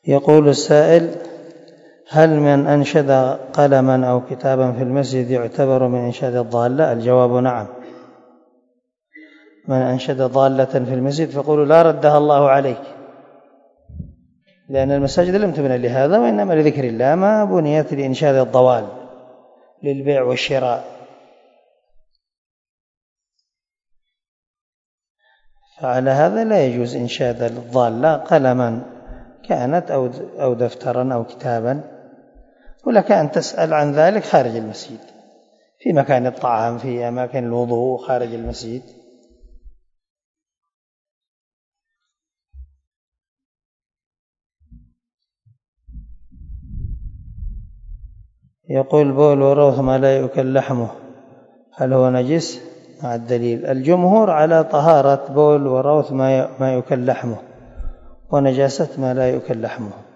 يقول السائل: هل من أنشد قلما أو كتابا في المسجد يعتبر من إنشاد الضالة؟ الجواب: نعم. من أنشد ضالة في المسجد فقولوا لا ردها الله عليك، لأن المساجد لم تبنى لهذا، وإنما لذكر الله، ما بنيت لإنشاد الضوال للبيع والشراء. فعلى هذا لا يجوز إنشاد الضالة قلما كانت أو دفترا أو كتابا، ولك أن تسأل عن ذلك خارج المسجد، في مكان الطعام، في أماكن الوضوء خارج المسجد. يقول: بول وروث ما لا يؤكل لحمه هل هو نجس؟ مع الدليل. الجمهور على طهارة بول وروث ما يؤكل لحمه ونجاسة ما لا يؤكل لحمه.